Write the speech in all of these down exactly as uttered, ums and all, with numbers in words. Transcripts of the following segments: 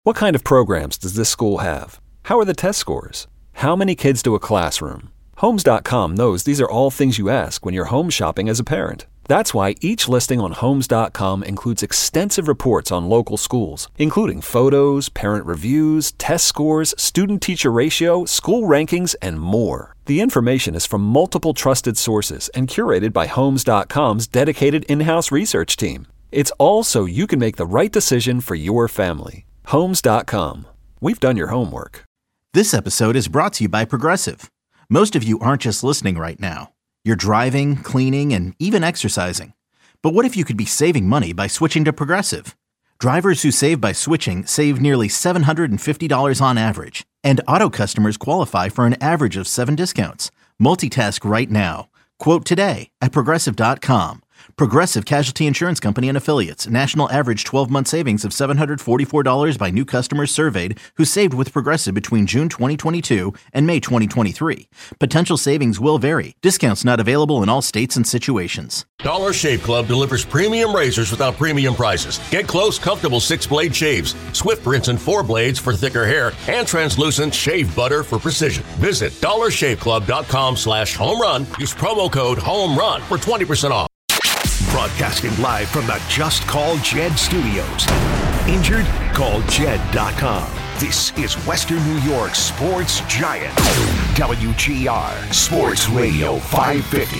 What kind of programs does this school have? How are the test scores? How many kids do a classroom? Homes dot com knows these are all things you ask when you're home shopping as a parent. That's why each listing on Homes dot com includes extensive reports on local schools, including photos, parent reviews, test scores, student-teacher ratio, school rankings, and more. The information is from multiple trusted sources and curated by Homes dot com's dedicated in-house research team. It's all so you can make the right decision for your family. Homes dot com. We've done your homework. This episode is brought to you by Progressive. Most of you aren't just listening right now. You're driving, cleaning, and even exercising. But what if you could be saving money by switching to Progressive? Drivers who save by switching save nearly seven hundred fifty dollars on average. And auto customers qualify for an average of seven discounts. Multitask right now. Quote today at Progressive dot com. Progressive Casualty Insurance Company and Affiliates. National average twelve-month savings of seven hundred forty-four dollars by new customers surveyed who saved with Progressive between June twenty twenty-two and May twenty twenty-three. Potential savings will vary. Discounts not available in all states and situations. Dollar Shave Club delivers premium razors without premium prices. Get close, comfortable six-blade shaves, swift rinse and four blades for thicker hair, and translucent shave butter for precision. Visit dollar shave club dot com slash home run. Use promo code HOMERUN for twenty percent off. Broadcasting live from the Just Call Jed studios. Injured? Call Jed dot com. This is Western New York's sports giant. W G R Sports Radio five fifty.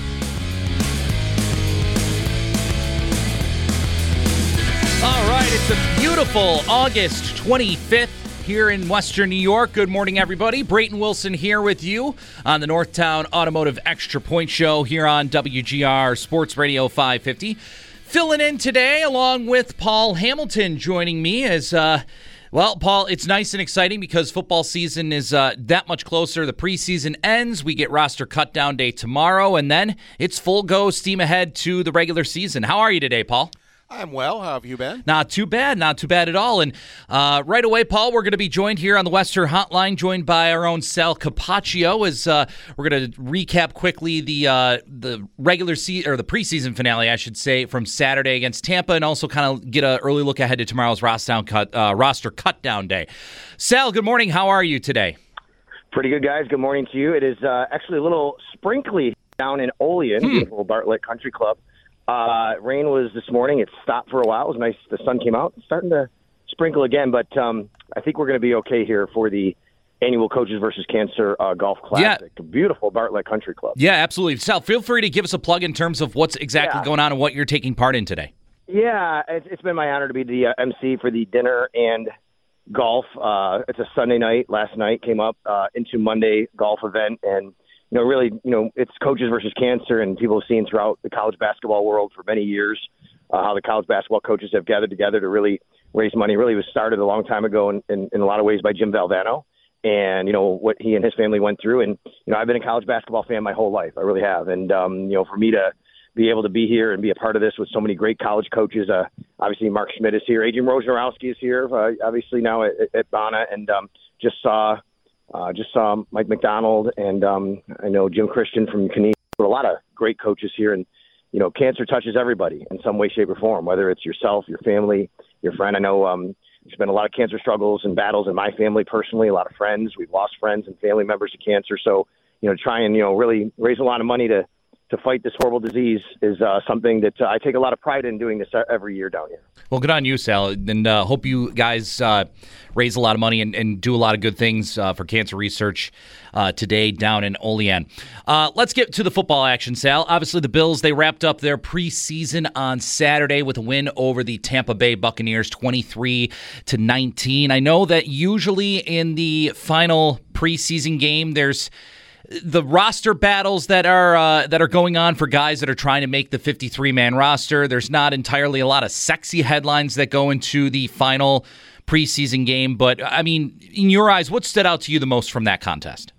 All right, it's a beautiful August twenty-fifth. Here in Western New York. Good morning, everybody. Brayton Wilson here with you on the Northtown Automotive Extra Point Show here on W G R Sports Radio five fifty. Filling in today along with Paul Hamilton joining me as, uh, well, Paul, it's nice and exciting because football season is uh, that much closer. The preseason ends. We get roster cut-down day tomorrow, and then it's full go, steam ahead to the regular season. How are you today, Paul? I'm well. How have you been? Not too bad. Not too bad at all. And uh, right away, Paul, we're going to be joined here on the Western Hotline, joined by our own Sal Capaccio, as uh, we're going to recap quickly the uh, the regular season, or the preseason finale, I should say, from Saturday against Tampa, and also kind of get an early look ahead to tomorrow's roster cut uh, roster cutdown day. Sal, good morning. How are you today? Pretty good, guys. Good morning to you. It is uh, actually a little sprinkly down in Olean, hmm. beautiful Bartlett Country Club. Uh, rain was this morning. It stopped for a while. It was nice. The sun came out. It's starting to sprinkle again, but um, I think we're going to be okay here for the annual Coaches versus Cancer uh, Golf Classic. Yeah. Beautiful Bartlett Country Club. Yeah, absolutely. Sal, feel free to give us a plug in terms of what's exactly yeah. going on and what you're taking part in today. Yeah, it's, it's been my honor to be the uh, M C for the dinner and golf. Uh, it's a Sunday night. Last night came up uh, into Monday golf event, and you know, really, you know, it's Coaches versus Cancer, and people have seen throughout the college basketball world for many years uh, how the college basketball coaches have gathered together to really raise money. Really was started a long time ago in, in, in a lot of ways by Jim Valvano and, you know, what he and his family went through. And, you know, I've been a college basketball fan my whole life. I really have. And, um, you know, for me to be able to be here and be a part of this with so many great college coaches, uh, obviously Mark Schmidt is here. Adrian Wojnarowski is here, uh, obviously now at, at Bana, and um, just saw – Uh, just saw Mike McDonald, and um, I know Jim Christian from Canadian. A lot of great coaches here, and you know, cancer touches everybody in some way, shape, or form. Whether it's yourself, your family, your friend. I know um, there's been a lot of cancer struggles and battles in my family personally. A lot of friends. We've lost friends and family members to cancer. So you know, try and you know really raise a lot of money to to fight this horrible disease is uh, something that uh, I take a lot of pride in doing this every year down here. Well, good on you, Sal, and uh, hope you guys uh, raise a lot of money and, and do a lot of good things uh, for cancer research uh, today down in Olean. Uh, let's get to the football action, Sal. Obviously, the Bills, they wrapped up their preseason on Saturday with a win over the Tampa Bay Buccaneers, twenty-three to nineteen. I know that usually in the final preseason game, there's the roster battles that are uh, that are going on for guys that are trying to make the fifty-three man roster. There's not entirely a lot of sexy headlines that go into the final preseason game. But, I mean, in your eyes, what stood out to you the most from that contest?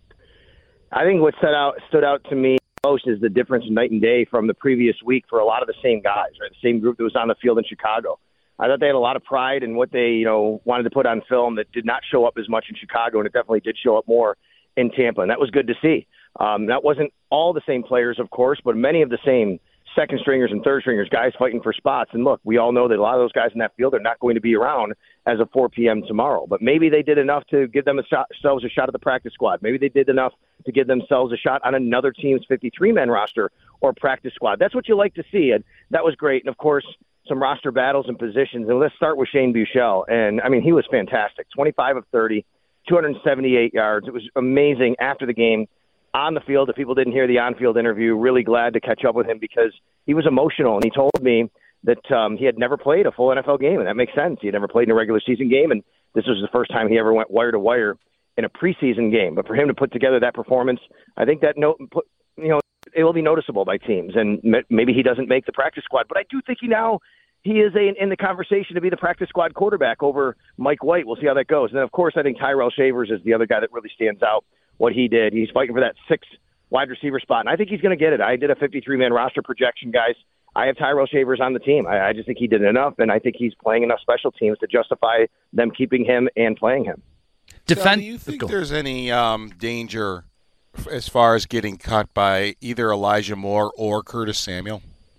I think what stood out, stood out to me most is the difference night and day from the previous week for a lot of the same guys, right? The same group that was on the field in Chicago. I thought they had a lot of pride in what they, you know, wanted to put on film that did not show up as much in Chicago, and it definitely did show up more in Tampa, and that was good to see. Um, that wasn't all the same players, of course, but many of the same second stringers and third stringers, guys fighting for spots. And look, we all know that a lot of those guys in that field are not going to be around as of four p.m. tomorrow. But maybe they did enough to give them a shot, themselves a shot at the practice squad. Maybe they did enough to give themselves a shot on another team's fifty-three man roster or practice squad. That's what you like to see, and that was great. And, of course, some roster battles and positions. And let's start with Shane Buechele. And, I mean, he was fantastic. twenty-five of thirty, two hundred seventy-eight yards. It was amazing after the game. On the field, if people didn't hear the on-field interview, really glad to catch up with him because he was emotional, and he told me that um, he had never played a full N F L game, and that makes sense. He had never played in a regular season game, and this was the first time he ever went wire-to-wire in a preseason game. But for him to put together that performance, I think that note, you know, it will be noticeable by teams, and maybe he doesn't make the practice squad. But I do think he now he is a, in the conversation to be the practice squad quarterback over Mike White. We'll see how that goes. And then, of course, I think Tyrell Shavers is the other guy that really stands out. What he did. He's fighting for that sixth wide receiver spot, and I think he's going to get it. I did a fifty-three man roster projection, guys. I have Tyrell Shavers on the team. I, I just think he did enough, and I think he's playing enough special teams to justify them keeping him and playing him. Defend- so do you think there's any um, danger as far as getting cut by either Elijah Moore or Curtis Samuel?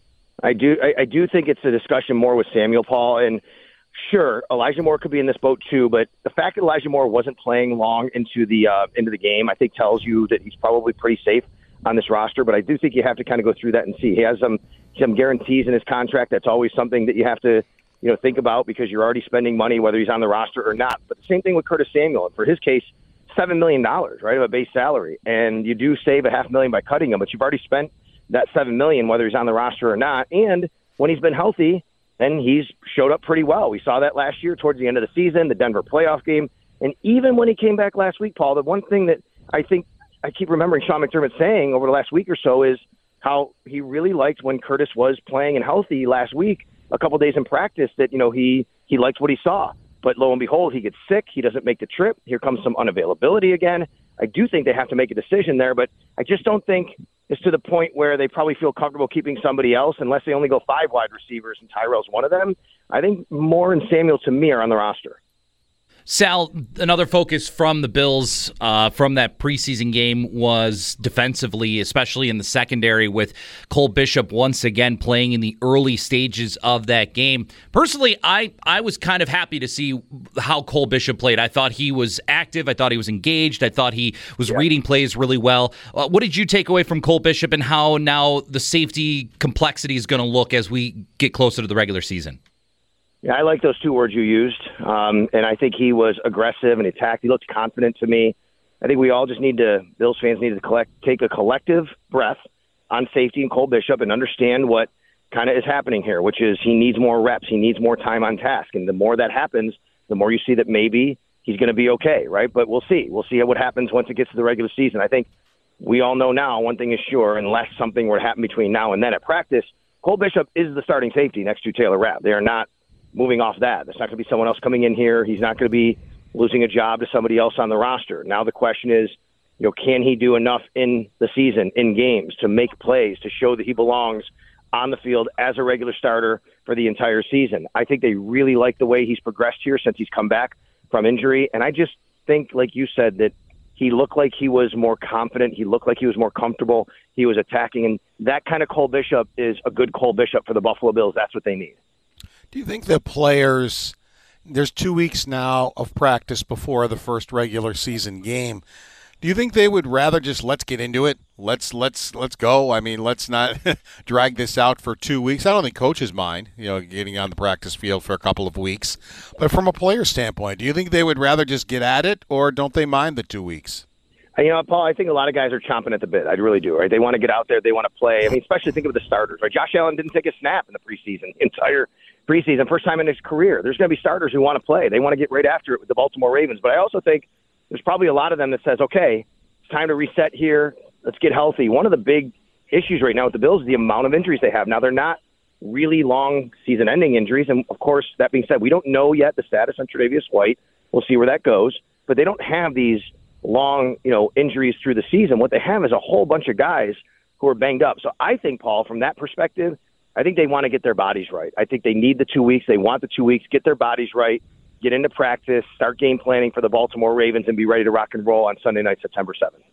I do. I, I do think it's a discussion more with Samuel, Paul, and sure, Elijah Moore could be in this boat too, but the fact that Elijah Moore wasn't playing long into the uh, into the game, I think tells you that he's probably pretty safe on this roster. But I do think you have to kind of go through that and see. He has some some guarantees in his contract. That's always something that you have to you know think about because you're already spending money whether he's on the roster or not. But the same thing with Curtis Samuel. For his case, seven million dollars, right, of a base salary, and you do save a half million by cutting him, but you've already spent that seven million whether he's on the roster or not. And when he's been healthy, and he's showed up pretty well. We saw that last year towards the end of the season, the Denver playoff game. And even when he came back last week, Paul, the one thing that I think I keep remembering Sean McDermott saying over the last week or so is how he really liked when Curtis was playing and healthy last week, a couple days in practice, that, you know, he, he liked what he saw. But lo and behold, he gets sick. He doesn't make the trip. Here comes some unavailability again. I do think they have to make a decision there, but I just don't think it's to the point where they probably feel comfortable keeping somebody else unless they only go five wide receivers and Tyrell's one of them. I think Moore and Samuel to me are on the roster. Sal, another focus from the Bills uh, from that preseason game was defensively, especially in the secondary, with Cole Bishop once again playing in the early stages of that game. Personally, I, I was kind of happy to see how Cole Bishop played. I thought he was active. I thought he was engaged. I thought he was yeah. reading plays really well. Uh, what did you take away from Cole Bishop and how now the safety complexity is going to look as we get closer to the regular season? Yeah, I like those two words you used, um, and I think he was aggressive and attacked. He looked confident to me. I think we all just need to, Bills fans need to collect, take a collective breath on safety and Cole Bishop and understand what kind of is happening here, which is he needs more reps. He needs more time on task, and the more that happens, the more you see that maybe he's going to be okay, right? But we'll see. We'll see what happens once it gets to the regular season. I think we all know now one thing is sure, unless something were to happen between now and then at practice, Cole Bishop is the starting safety next to Taylor Rapp. They are not moving off that. There's not going to be someone else coming in here. He's not going to be losing a job to somebody else on the roster. Now the question is, you know, can he do enough in the season, in games, to make plays, to show that he belongs on the field as a regular starter for the entire season? I think they really like the way he's progressed here since he's come back from injury. And I just think, like you said, that he looked like he was more confident. He looked like he was more comfortable. He was attacking. And that kind of Cole Bishop is a good Cole Bishop for the Buffalo Bills. That's what they need. Do you think the players, there's two weeks now of practice before the first regular season game. Do you think they would rather just let's get into it? Let's let's let's go. I mean, let's not drag this out for two weeks. I don't think coaches mind, you know, getting on the practice field for a couple of weeks. But from a player standpoint, do you think they would rather just get at it, or don't they mind the two weeks? You know, Paul, I think a lot of guys are chomping at the bit. I really do, right? They want to get out there. They want to play. I mean, especially think of the starters, right? Josh Allen didn't take a snap in the preseason, entire preseason, first time in his career. There's going to be starters who want to play. They want to get right after it with the Baltimore Ravens. But I also think there's probably a lot of them that says, okay, it's time to reset here. Let's get healthy. One of the big issues right now with the Bills is the amount of injuries they have. Now, they're not really long season-ending injuries. And, of course, that being said, we don't know yet the status on Tre'Davious White. We'll see where that goes. But they don't have these long, you know, injuries through the season. What they have is a whole bunch of guys who are banged up. So I think, Paul, from that perspective, I think they want to get their bodies right. I think they need the two weeks. They want the two weeks, get their bodies right, get into practice, start game planning for the Baltimore Ravens, and be ready to rock and roll on Sunday night, September seventh.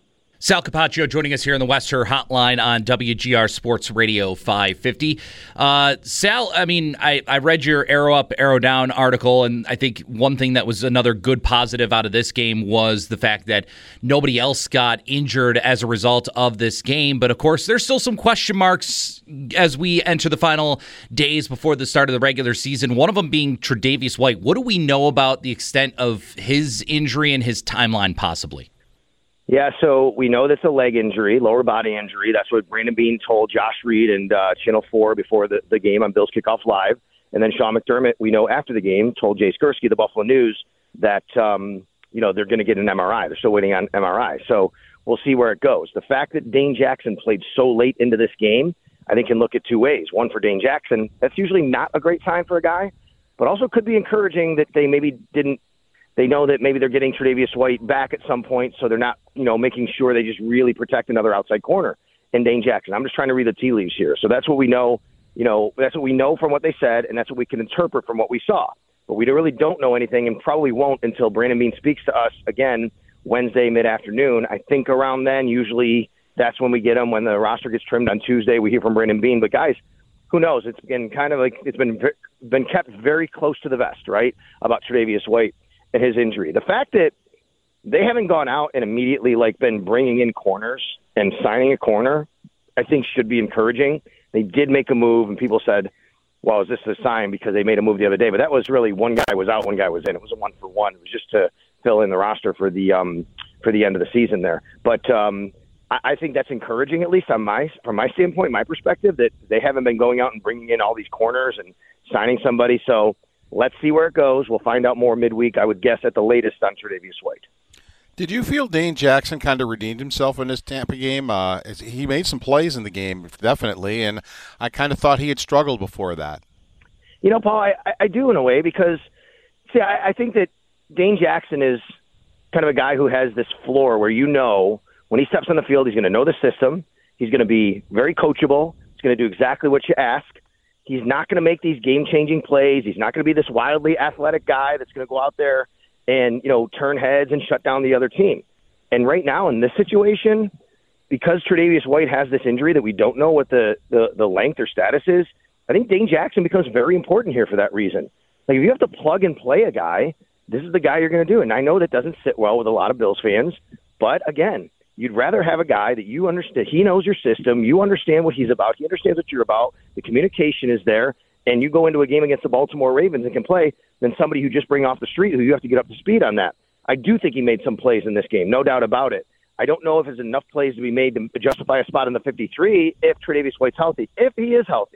Sal Capaccio joining us here in the Wester Hotline on W G R Sports Radio five fifty. Uh, Sal, I mean, I, I read your Arrow Up, Arrow Down article, and I think one thing that was another good positive out of this game was the fact that nobody else got injured as a result of this game. But, of course, there's still some question marks as we enter the final days before the start of the regular season, one of them being Tre'Davious White. What do we know about the extent of his injury and his timeline possibly? Yeah, so we know that's a leg injury, lower body injury. That's what Brandon Beane told Josh Reed and uh, Channel four before the, the game on Bills Kickoff Live. And then Sean McDermott, we know after the game, told Jay Skursky, the Buffalo News, that um, you know they're going to get an M R I. They're still waiting on M R I. So we'll see where it goes. The fact that Dane Jackson played so late into this game, I think can look at two ways. One, for Dane Jackson, that's usually not a great sign for a guy, but also could be encouraging that they maybe didn't They know that maybe they're getting Tre'Davious White back at some point, so they're not, you know, making sure they just really protect another outside corner in Dane Jackson. I'm just trying to read the tea leaves here. So that's what we know, you know, that's what we know from what they said, and that's what we can interpret from what we saw. But we really don't know anything and probably won't until Brandon Beane speaks to us again Wednesday mid-afternoon. I think around then, usually that's when we get him. When the roster gets trimmed on Tuesday, we hear from Brandon Beane. But, guys, who knows? It's been kind of like it's been been kept very close to the vest, right, about Tre'Davious White and his injury. The fact that they haven't gone out and immediately like been bringing in corners and signing a corner, I think should be encouraging. They did make a move, and people said, well, is this a sign because they made a move the other day? But that was really one guy was out, one guy was in. It was a one for one. It was just to fill in the roster for the um, for the end of the season there. But um, I, I think that's encouraging, at least on my from my standpoint, my perspective, that they haven't been going out and bringing in all these corners and signing somebody. So let's see where it goes. We'll find out more midweek, I would guess, at the latest on Tre'Davious White. Did you feel Dane Jackson kind of redeemed himself in this Tampa game? Uh, he made some plays in the game, definitely, and I kind of thought he had struggled before that. You know, Paul, I, I do in a way because, see, I, I think that Dane Jackson is kind of a guy who has this floor where you know when he steps on the field, he's going to know the system. He's going to be very coachable. He's going to do exactly what you ask. He's not going to make these game-changing plays. He's not going to be this wildly athletic guy that's going to go out there and, you know, turn heads and shut down the other team. And right now in this situation, because Tre'Davious White has this injury that we don't know what the, the, the length or status is, I think Dane Jackson becomes very important here for that reason. Like, if you have to plug and play a guy, this is the guy you're going to do. And I know that doesn't sit well with a lot of Bills fans, but again, you'd rather have a guy that you understand. He knows your system. You understand what he's about. He understands what you're about. The communication is there. And you go into a game against the Baltimore Ravens and can play than somebody who just bring off the street who you have to get up to speed on that. I do think he made some plays in this game, no doubt about it. I don't know if there's enough plays to be made to justify a spot in the fifty-three if Tre'Davious White's healthy. If he is healthy,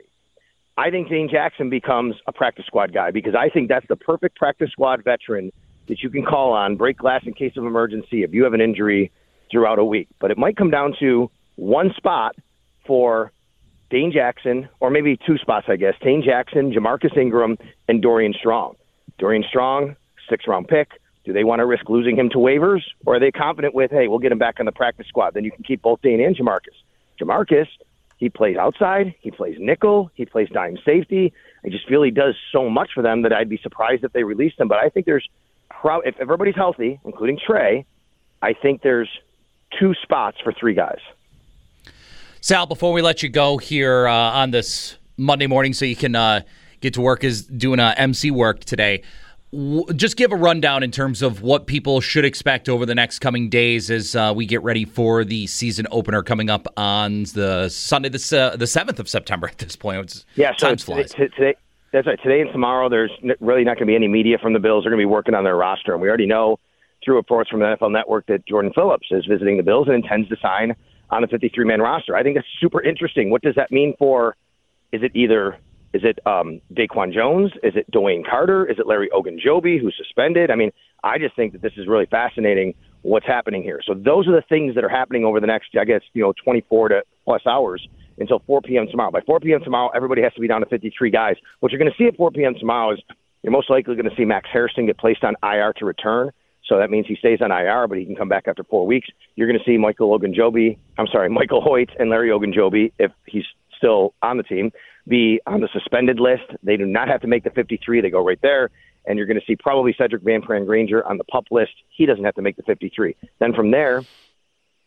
I think Dane Jackson becomes a practice squad guy because I think that's the perfect practice squad veteran that you can call on, break glass in case of emergency if you have an injury throughout a week. But it might come down to one spot for Dane Jackson, or maybe two spots, I guess. Dane Jackson, Jamarcus Ingram, and Dorian Strong. Dorian Strong, six-round pick. Do they want to risk losing him to waivers, or are they confident with, hey, we'll get him back on the practice squad? Then you can keep both Dane and Jamarcus. Jamarcus, he plays outside. He plays nickel. He plays dime safety. I just feel he does so much for them that I'd be surprised if they released him. But I think there's pro- – if everybody's healthy, including Trey, I think there's two spots for three guys. Sal, before we let you go here uh, on this Monday morning so you can uh, get to work as doing uh, M C work today, w- just give a rundown in terms of what people should expect over the next coming days as uh, we get ready for the season opener coming up on the Sunday, the, uh, the seventh of September at this point. It's, yeah, so time flies. T- today, that's right. Today and tomorrow, there's really not going to be any media from the Bills. They're going to be working on their roster, and we already know through reports from the N F L Network that Jordan Phillips is visiting the Bills and intends to sign on the fifty-three man roster. I think that's super interesting. What does that mean for, is it either, is it um, Daquan Jones? Is it Dwayne Carter? Is it Larry Ogunjobi, who's suspended? I mean, I just think that this is really fascinating what's happening here. So those are the things that are happening over the next, I guess, you know, twenty-four to plus hours until four p.m. tomorrow. By four p.m. tomorrow, everybody has to be down to fifty-three guys. What you're going to see at four p.m. tomorrow is you're most likely going to see Max Harrison get placed on I R to return. So that means he stays on I R, but he can come back after four weeks. You're going to see Michael Ogunjobi, I'm sorry, Michael Hoyt and Larry Ogunjobi, if he's still on the team, be on the suspended list. They do not have to make the fifty-three. They go right there. And you're going to see probably Cedric Van Pran Granger on the PUP list. He doesn't have to make the fifty-three. Then from there,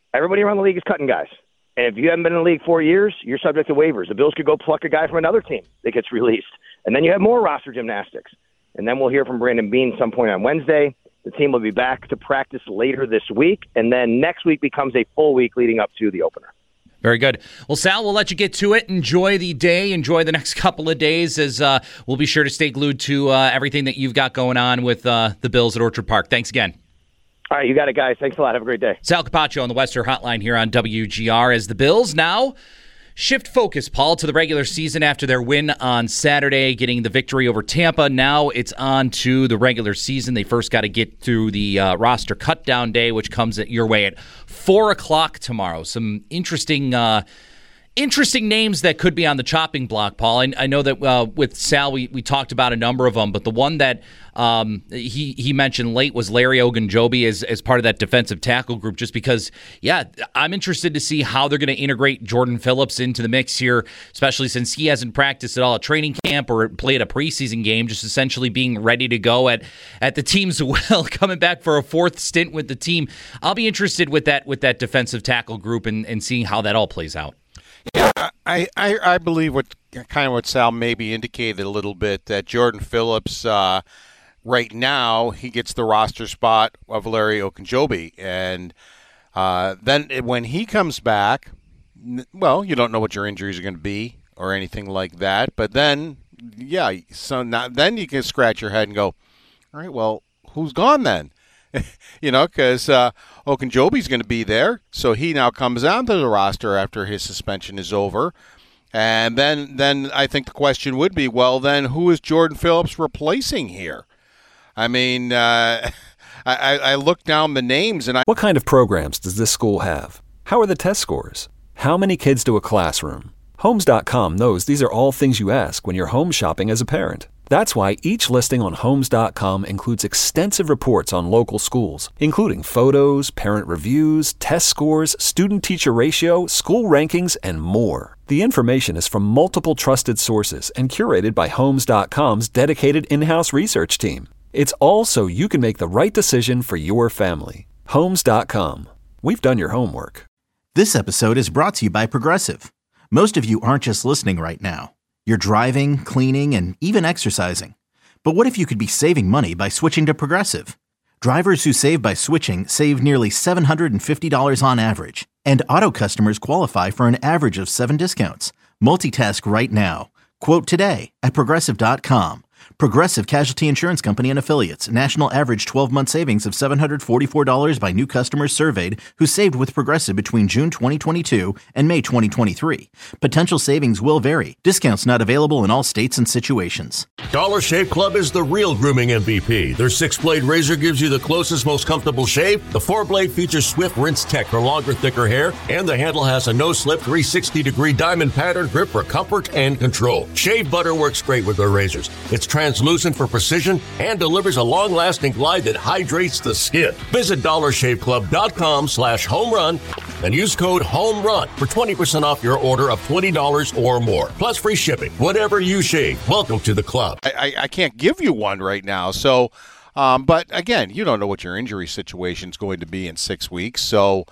everybody around the league is cutting guys. And if you haven't been in the league four years, you're subject to waivers. The Bills could go pluck a guy from another team that gets released. And then you have more roster gymnastics. And then we'll hear from Brandon Beane some point on Wednesday. The team will be back to practice later this week. And then next week becomes a full week leading up to the opener. Very good. Well, Sal, we'll let you get to it. Enjoy the day. Enjoy the next couple of days as uh, we'll be sure to stay glued to uh, everything that you've got going on with uh, the Bills at Orchard Park. Thanks again. All right, you got it, guys. Thanks a lot. Have a great day. Sal Capaccio on the Western Hotline here on W G R as the Bills now shift focus, Paul, to the regular season after their win on Saturday, getting the victory over Tampa. Now it's on to the regular season. They first got to get through the uh, roster cut-down day, which comes at your way at four o'clock tomorrow. Some interesting uh, interesting names that could be on the chopping block, Paul. I, I know that uh, with Sal, we, we talked about a number of them, but the one that um, he, he mentioned late was Larry Ogunjobi as, as part of that defensive tackle group, just because, yeah, I'm interested to see how they're going to integrate Jordan Phillips into the mix here, especially since he hasn't practiced at all at training camp or played a preseason game, just essentially being ready to go at, at the team's will, coming back for a fourth stint with the team. I'll be interested with that with that defensive tackle group and, and seeing how that all plays out. Yeah, I, I, I believe what kind of what Sal maybe indicated a little bit, that Jordan Phillips, uh, right now, he gets the roster spot of Larry Ogunjobi. And uh, then when he comes back, well, you don't know what your injuries are going to be or anything like that. But then, yeah, so now, then you can scratch your head and go, all right, well, who's gone then? You know, because uh, Ogunjobi's going to be there, so he now comes onto the roster after his suspension is over. And then, then I think the question would be, well, then who is Jordan Phillips replacing here? I mean, uh, I, I look down the names and I... What kind of programs does this school have? How are the test scores? How many kids do a classroom? Homes dot com knows these are all things you ask when you're home shopping as a parent. That's why each listing on Homes dot com includes extensive reports on local schools, including photos, parent reviews, test scores, student-teacher ratio, school rankings, and more. The information is from multiple trusted sources and curated by Homes dot com's dedicated in-house research team. It's all so you can make the right decision for your family. Homes dot com. We've done your homework. This episode is brought to you by Progressive. Most of you aren't just listening right now. You're driving, cleaning, and even exercising. But what if you could be saving money by switching to Progressive? Drivers who save by switching save nearly seven hundred fifty dollars on average. And auto customers qualify for an average of seven discounts. Multitask right now. Quote today at Progressive dot com. Progressive Casualty Insurance Company and Affiliates. National average twelve-month savings of seven hundred forty-four dollars by new customers surveyed who saved with Progressive between June twenty twenty-two and May twenty twenty-three. Potential savings will vary. Discounts not available in all states and situations. Dollar Shave Club is the real grooming M V P. Their six-blade razor gives you the closest, most comfortable shave. The four-blade features swift rinse tech for longer, thicker hair. And the handle has a no-slip three hundred sixty degree diamond pattern grip for comfort and control. Shave butter works great with their razors. It's translucent for precision and delivers a long-lasting glide that hydrates the skin. Visit dollar shave club dot com slash home run and use code HOMERUN for twenty percent off your order of twenty dollars or more. Plus free shipping. Whatever you shave, welcome to the club. I, I, I can't give you one right now. So, um, but again, you don't know what your injury situation is going to be in six weeks. So,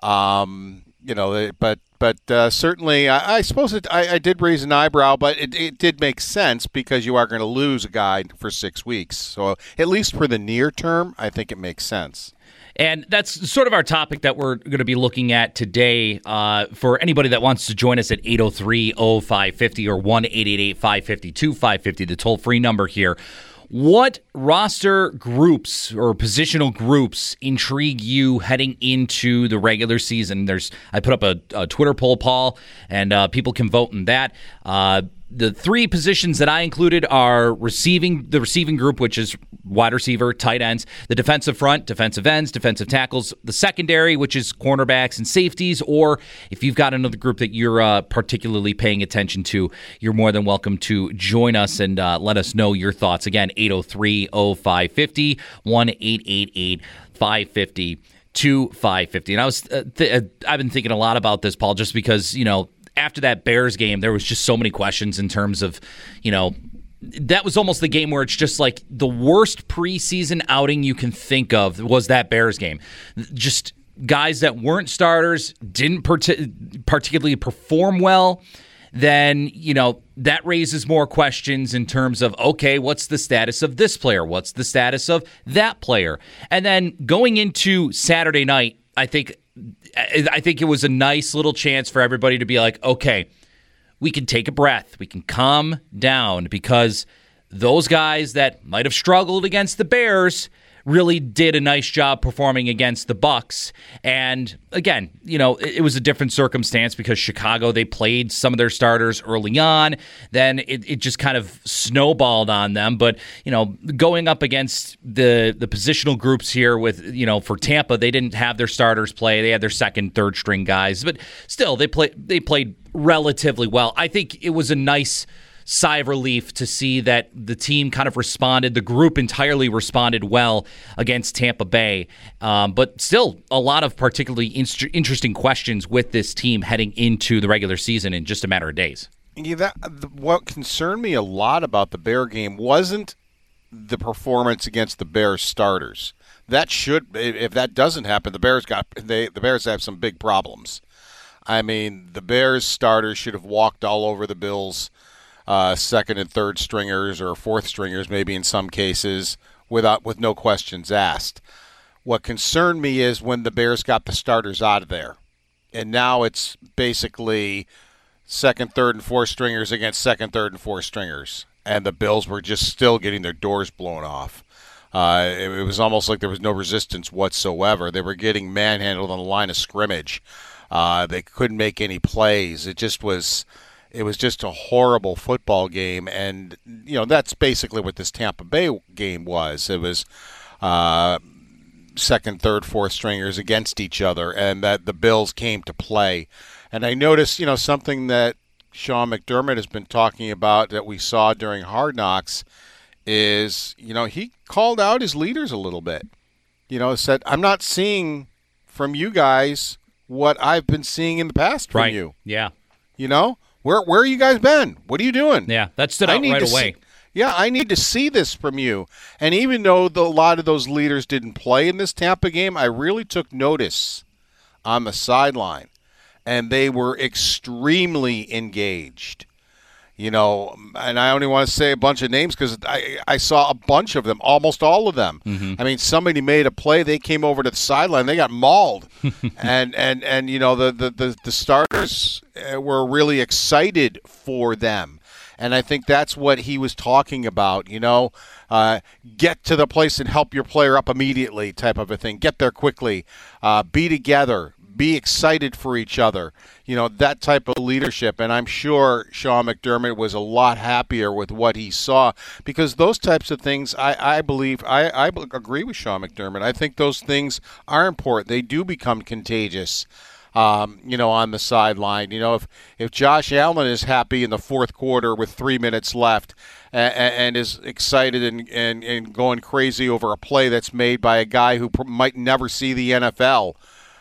um, you know, but but uh, certainly, I, I suppose it, I, I did raise an eyebrow, but it, it did make sense because you are going to lose a guy for six weeks. So at least for the near term, I think it makes sense. And that's sort of our topic that we're going to be looking at today. Uh, for anybody that wants to join us at eight oh three oh five five oh or one eight eight eight five five two five five oh, the toll-free number here. What roster groups or positional groups intrigue you heading into the regular season? There's I put up a, a Twitter poll, Paul, and uh, people can vote in that. Uh, the three positions that I included are receiving the receiving group, which is wide receiver, tight ends, the defensive front, defensive ends, defensive tackles, the secondary, which is cornerbacks and safeties, or if you've got another group that you're uh, particularly paying attention to, you're more than welcome to join us and uh, let us know your thoughts. Again, eight oh three oh five five oh, one eight eight eight five five two five five oh. And I was uh, th- I've been thinking a lot about this, Paul, just because, you know, after that Bears game, there was just so many questions in terms of, you know, that was almost the game where it's just like the worst preseason outing you can think of was that Bears game. Just guys that weren't starters didn't part- particularly perform well, then, you know, that raises more questions in terms of, okay, what's the status of this player? What's the status of that player? And then going into Saturday night, I think I think it was a nice little chance for everybody to be like, okay, we can take a breath. We can calm down, because those guys that might have struggled against the Bears really did a nice job performing against the Bucs. And again, you know, it, it was a different circumstance because Chicago, they played some of their starters early on. Then it, it just kind of snowballed on them. But, you know, going up against the the positional groups here with, you know, for Tampa, they didn't have their starters play. They had their second, third string guys. But still, they play, they played relatively well. I think it was a nice sigh of relief to see that the team kind of responded, the group entirely responded well against Tampa Bay. Um, but still, a lot of particularly in- interesting questions with this team heading into the regular season in just a matter of days. Yeah, that, what concerned me a lot about the Bear game wasn't the performance against the Bears starters. That should, if that doesn't happen, the Bears got they the Bears have some big problems. I mean, the Bears starters should have walked all over the Bills. Uh, second and third stringers, or fourth stringers maybe in some cases, without with no questions asked. What concerned me is when the Bears got the starters out of there. And now it's basically second, third, and fourth stringers against second, third, and fourth stringers. And the Bills were just still getting their doors blown off. Uh, it, it was almost like there was no resistance whatsoever. They were getting manhandled on the line of scrimmage. Uh, they couldn't make any plays. It just was... It was just a horrible football game, and you know that's basically what this Tampa Bay game was. It was uh, second, third, fourth stringers against each other, and that the Bills came to play. And I noticed, you know, something that Sean McDermott has been talking about that we saw during Hard Knocks is, you know, he called out his leaders a little bit. You know, said, "I'm not seeing from you guys what I've been seeing in the past from right. you." Yeah. You know. Where where you guys been? What are you doing? Yeah, that stood out right away. See, yeah, I need to see this from you. And even though the, a lot of those leaders didn't play in this Tampa game, I really took notice on the sideline. And they were extremely engaged. You know, and I only want to say a bunch of names because I, I saw a bunch of them, almost all of them. Mm-hmm. I mean, somebody made a play. They came over to the sideline. They got mauled. and, and, and, you know, the, the, the, the starters were really excited for them. And I think that's what he was talking about, you know, uh, get to the place and help your player up immediately type of a thing. Get there quickly. Uh, be together. Be excited for each other, you know, that type of leadership. And I'm sure Sean McDermott was a lot happier with what he saw because those types of things, I, I believe, I, I agree with Sean McDermott. I think those things are important. They do become contagious, um, you know, on the sideline. You know, if, if Josh Allen is happy in the fourth quarter with three minutes left and, and is excited and, and, and going crazy over a play that's made by a guy who pr- might never see the N F L,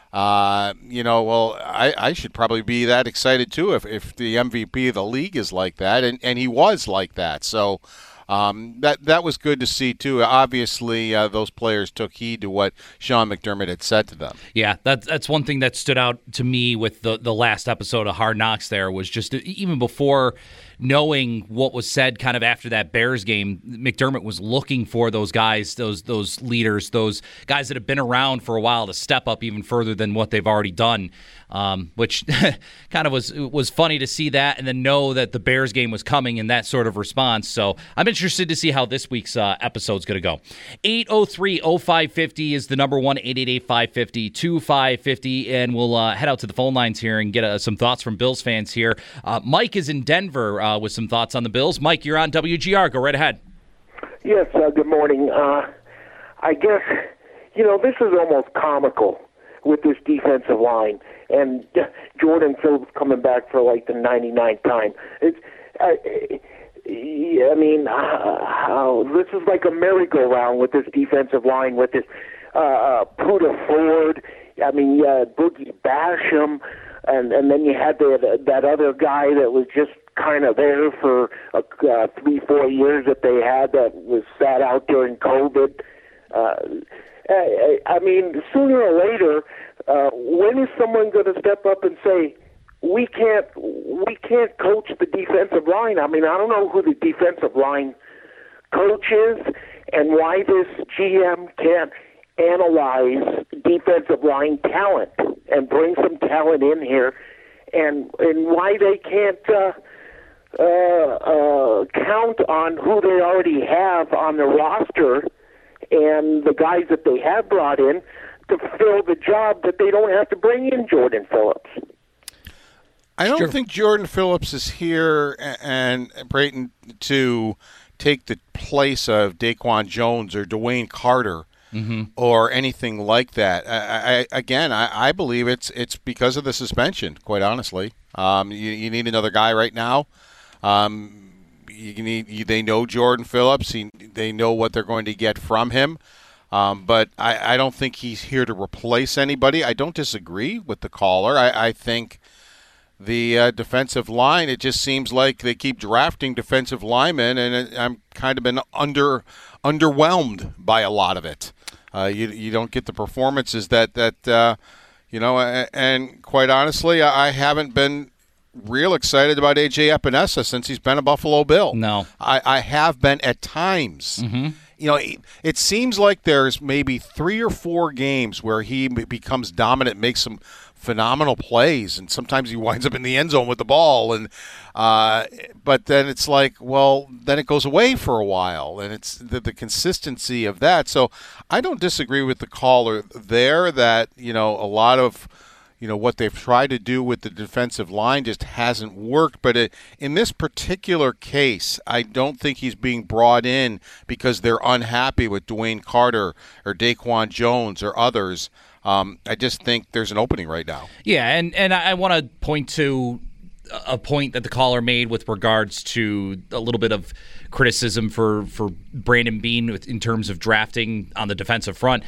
Uh, you know, well, I, I should probably be that excited too if, if the M V P of the league is like that, and, and he was like that. So um, that that was good to see too. Obviously, uh, those players took heed to what Sean McDermott had said to them. Yeah, that's that's one thing that stood out to me with the the last episode of Hard Knocks. There was just even before knowing what was said kind of after that Bears game, McDermott was looking for those guys, those those leaders, those guys that have been around for a while to step up even further than what they've already done, um, which kind of was was funny to see that and then know that the Bears game was coming in that sort of response. So I'm interested to see how this week's uh, episode is going to go. eight oh three oh five fifty is the number, one eight eight eight five five zero two five five zero, and we'll uh, head out to the phone lines here and get uh, some thoughts from Bills fans here. Uh, Mike is in Denver uh, with some thoughts on the Bills. Mike, you're on W G R. Go right ahead. Yes, uh, good morning. Uh, I guess, you know, this is almost comical with this defensive line. And uh, Jordan Phillips coming back for like the ninety-ninth time. It's, uh, I mean, uh, how, this is like a merry-go-round with this defensive line, with this uh, uh, Puda Ford. I mean, you had Boogie Basham, and, and then you had the, that other guy that was just kind of there for uh, uh, three, four years that they had that was sat out during COVID. Uh, I, I mean, sooner or later, uh, when is someone going to step up and say, we can't, we can't coach the defensive line? I mean, I don't know who the defensive line coach is and why this G M can't analyze defensive line talent and bring some talent in here, and and why they can't uh, uh, uh, count on who they already have on the roster and the guys that they have brought in to fill the job that they don't have to bring in Jordan Phillips. I don't Sure. think Jordan Phillips is here and, and Brayton to take the place of Daquan Jones or Dwayne Carter mm-hmm. or anything like that. I, I, again, I, I believe it's it's because of the suspension, quite honestly. Um, you, you need another guy right now. Um, you need you, they know Jordan Phillips. He, they know what they're going to get from him. Um, but I, I don't think he's here to replace anybody. I don't disagree with the caller. I, I think the uh, defensive line, it just seems like they keep drafting defensive linemen, and it, I'm kind of been under underwhelmed by a lot of it. Uh, you you don't get the performances that that uh, you know, and, and quite honestly, I haven't been real excited about A J Epinesa since he's been a Buffalo Bill. No, I, I have been at times. Mm-hmm. You know, it, it seems like there's maybe three or four games where he becomes dominant, makes some phenomenal plays, and sometimes he winds up in the end zone with the ball. And uh, but then it's like, well, then it goes away for a while, and it's the, the consistency of that. So I don't disagree with the caller there that, you know, a lot of, you know, what they've tried to do with the defensive line just hasn't worked. But it, in this particular case, I don't think he's being brought in because they're unhappy with Dwayne Carter or Daquan Jones or others. Um, I just think there's an opening right now. Yeah, and, and I want to point to a point that the caller made with regards to a little bit of criticism for, for Brandon Beane in terms of drafting on the defensive front.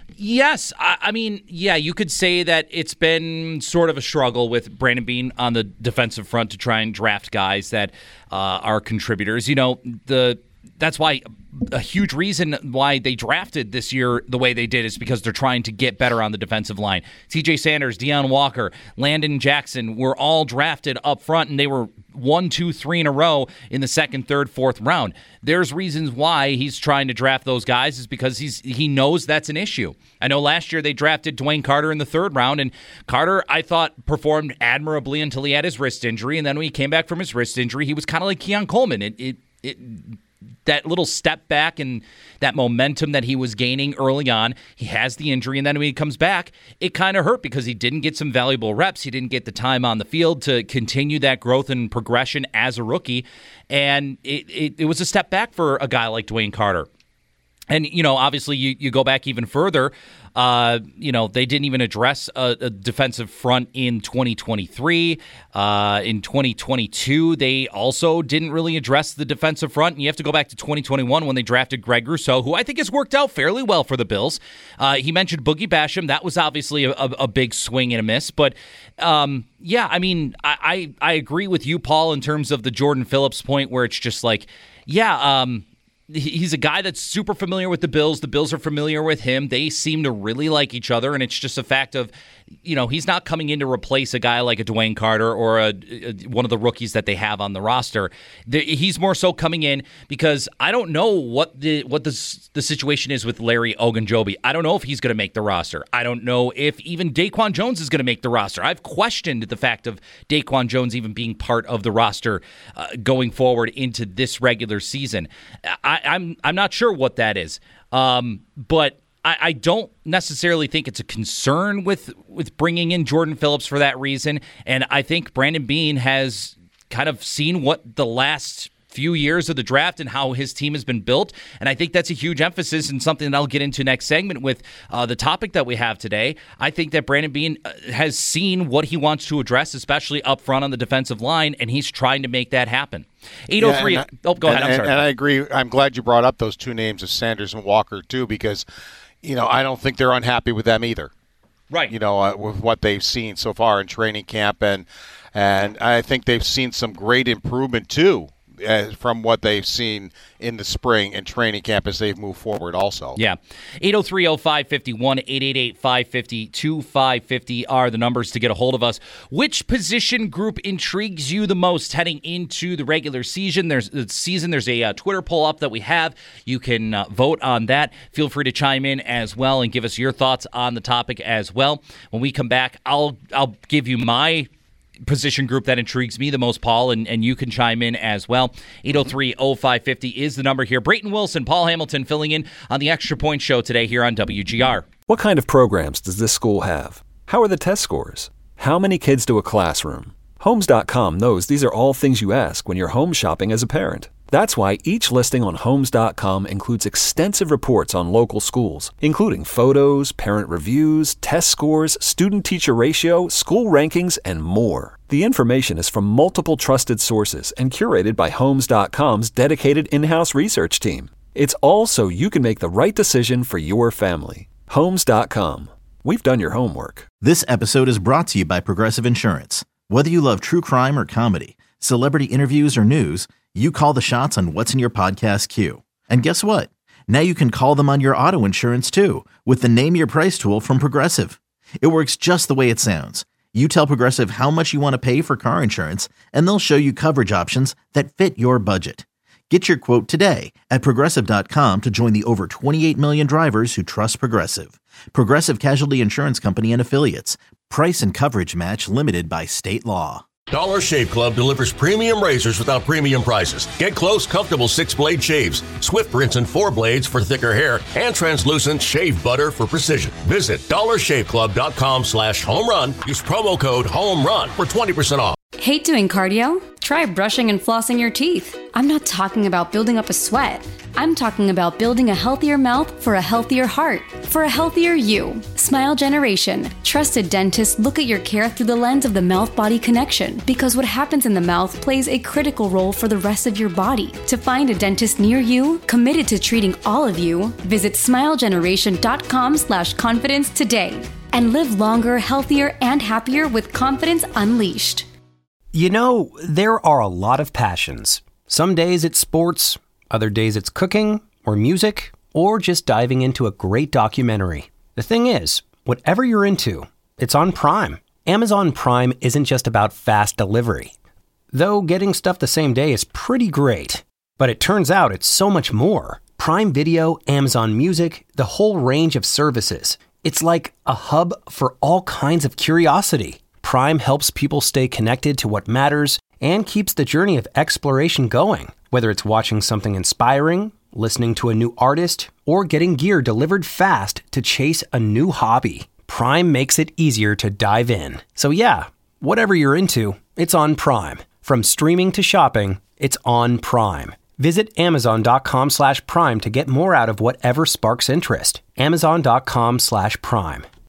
Yes, I, I mean, yeah, you could say that it's been sort of a struggle with Brandon Beane on the defensive front to try and draft guys that uh, are contributors. You know, the that's why a huge reason why they drafted this year the way they did is because they're trying to get better on the defensive line. T J Sanders, Deion Walker, Landon Jackson were all drafted up front, and they were one, two, three in a row in the second, third, fourth round. There's reasons why he's trying to draft those guys is because he's he knows that's an issue. I know last year they drafted Dwayne Carter in the third round, and Carter, I thought, performed admirably until he had his wrist injury, and then when he came back from his wrist injury, he was kind of like Keon Coleman. It it it that little step back and that momentum that he was gaining early on, he has the injury, and then when he comes back, it kind of hurt because he didn't get some valuable reps. He didn't get the time on the field to continue that growth and progression as a rookie, and it, it, it was a step back for a guy like Dwayne Carter. And, you know, obviously you, you go back even further, uh, you know, they didn't even address a, a defensive front in twenty twenty-three. Uh, in twenty twenty-two, they also didn't really address the defensive front. And you have to go back to twenty twenty-one when they drafted Greg Rousseau, who I think has worked out fairly well for the Bills. Uh, he mentioned Boogie Basham. That was obviously a, a, a big swing and a miss. But, um, yeah, I mean, I, I, I agree with you, Paul, in terms of the Jordan Phillips point where it's just like, yeah, um, he's a guy that's super familiar with the Bills. The Bills are familiar with him. They seem to really like each other, and it's just a fact of, you know, he's not coming in to replace a guy like a Dwayne Carter or a, a one of the rookies that they have on the roster. The, he's more so coming in because I don't know what the what the, the situation is with Larry Ogunjobi. I don't know if he's going to make the roster. I don't know if even Daquan Jones is going to make the roster. I've questioned the fact of Daquan Jones even being part of the roster uh, going forward into this regular season. I, I'm I'm not sure what that is, um, but I, I don't necessarily think it's a concern with with bringing in Jordan Phillips for that reason. And I think Brandon Beane has kind of seen what the last few years of the draft and how his team has been built. And I think that's a huge emphasis and something that I'll get into next segment with uh, the topic that we have today. I think that Brandon Beane has seen what he wants to address, especially up front on the defensive line, and he's trying to make that happen. eight oh three. Yeah, oh, go ahead. And, I'm sorry. And I agree. I'm glad you brought up those two names of Sanders and Walker, too, because, you know, I don't think they're unhappy with them either. Right. You know, uh, with what they've seen so far in training camp. And, and I think they've seen some great improvement, too. uh, from what they've seen in the spring and training camp as they've moved forward also. Yeah. eight oh three oh five five oh, one eight eight eight five five oh two five five oh are the numbers to get a hold of us. Which position group intrigues you the most heading into the regular season? There's the season. There's a uh, Twitter poll up that we have. You can uh, vote on that. Feel free to chime in as well and give us your thoughts on the topic as well. When we come back, I'll I'll give you my position group that intrigues me the most, Paul, and, and you can chime in as well. eight oh three oh five five oh is the number here. Brayton Wilson, Paul Hamilton filling in on the Extra Point Show today here on W G R. What kind of programs does this school have? How are the test scores? How many kids do a classroom? Homes dot com knows these are all things you ask when you're home shopping as a parent. That's why each listing on Homes dot com includes extensive reports on local schools, including photos, parent reviews, test scores, student-teacher ratio, school rankings, and more. The information is from multiple trusted sources and curated by Homes dot com's dedicated in-house research team. It's all so you can make the right decision for your family. Homes dot com. We've done your homework. This episode is brought to you by Progressive Insurance. Whether you love true crime or comedy, celebrity interviews or news, you call the shots on what's in your podcast queue. And guess what? Now you can call them on your auto insurance too with the Name Your Price tool from Progressive. It works just the way it sounds. You tell Progressive how much you want to pay for car insurance, and they'll show you coverage options that fit your budget. Get your quote today at Progressive dot com to join the over twenty-eight million drivers who trust Progressive. Progressive Casualty Insurance Company and Affiliates. Price and coverage match limited by state law. Dollar Shave Club delivers premium razors without premium prices. Get close, comfortable six-blade shaves, Swift rinse and four blades for thicker hair, and translucent shave butter for precision. Visit dollar shave club dot com slash home run. Use promo code HOMERUN for twenty percent off. Hate doing cardio? Try brushing and flossing your teeth. I'm not talking about building up a sweat. I'm talking about building a healthier mouth for a healthier heart, for a healthier you. Smile Generation. Trusted dentists look at your care through the lens of the mouth-body connection, because what happens in the mouth plays a critical role for the rest of your body. To find a dentist near you, committed to treating all of you, visit smile generation dot com slash confidence today. And live longer, healthier, and happier with confidence unleashed. You know, there are a lot of passions. Some days it's sports, other days it's cooking, or music, or just diving into a great documentary. The thing is, whatever you're into, it's on Prime. Amazon Prime isn't just about fast delivery. Though getting stuff the same day is pretty great. But it turns out it's so much more. Prime Video, Amazon Music, the whole range of services. It's like a hub for all kinds of curiosity. Prime helps people stay connected to what matters and keeps the journey of exploration going. Whether it's watching something inspiring, listening to a new artist, or getting gear delivered fast to chase a new hobby, Prime makes it easier to dive in. So yeah, whatever you're into, it's on Prime. From streaming to shopping, it's on Prime. Visit amazon dot com slash prime to get more out of whatever sparks interest. amazon dot com slash prime.